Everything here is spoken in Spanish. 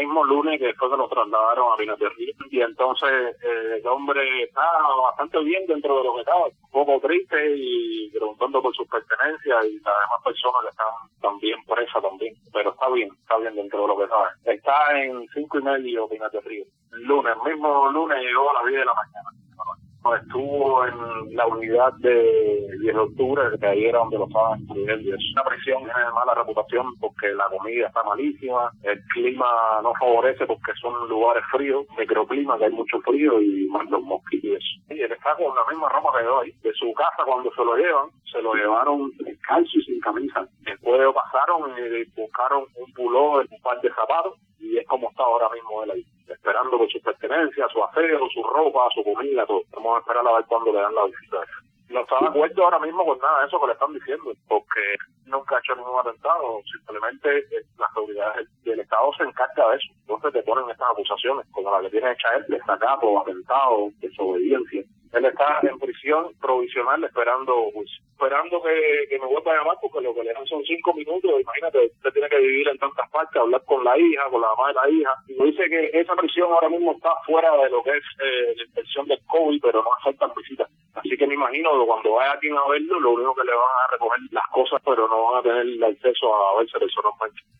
mismo lunes que después que lo trasladaron a Pinas del Río. Y entonces el hombre está bastante bien dentro de lo que estaba, un poco triste y preguntando por sus pertenencias y las demás personas que están también presas también. Pero está bien dentro de lo que sabe. Está en 5:30 Pinas del Río. El mismo lunes llegó a las 10 de la mañana. Estuvo en la unidad de 10 de octubre, que ahí era donde lo estaban incluyendo. Es una prisión que tiene mala reputación porque la comida está malísima, el clima no favorece porque son lugares fríos, microclima, que hay mucho frío y más los mosquitos. Y él está con la misma ropa que quedó ahí. De su casa cuando se lo llevaron descalzo y sin camisa. Después pasaron y buscaron un pullover, un par de zapatos, y es como está ahora mismo él ahí, esperando por sus pertenencias, su aseo, su ropa, su comida, todo. Vamos a esperar a ver cuándo le dan la visita. No está de acuerdo ahora mismo con nada de eso que le están diciendo, porque nunca ha hecho ningún atentado, simplemente las autoridades del Estado se encargan de eso. Entonces te ponen estas acusaciones, como la que tiene hecha él, desacato, atentado, desobediencia. Él está en prisión provisional esperando que me vuelva a llamar, porque lo que le dan son 5 minutos. Imagínate, usted tiene que vivir en tantas partes, hablar con la hija, con la mamá de la hija. Y me dice que esa prisión ahora mismo está fuera de lo que es la inspección del COVID, pero no aceptan visitas. Así que me imagino que cuando vaya aquí a verlo, lo único que le van a recoger las cosas, pero no van a tener el acceso a verse personalmente.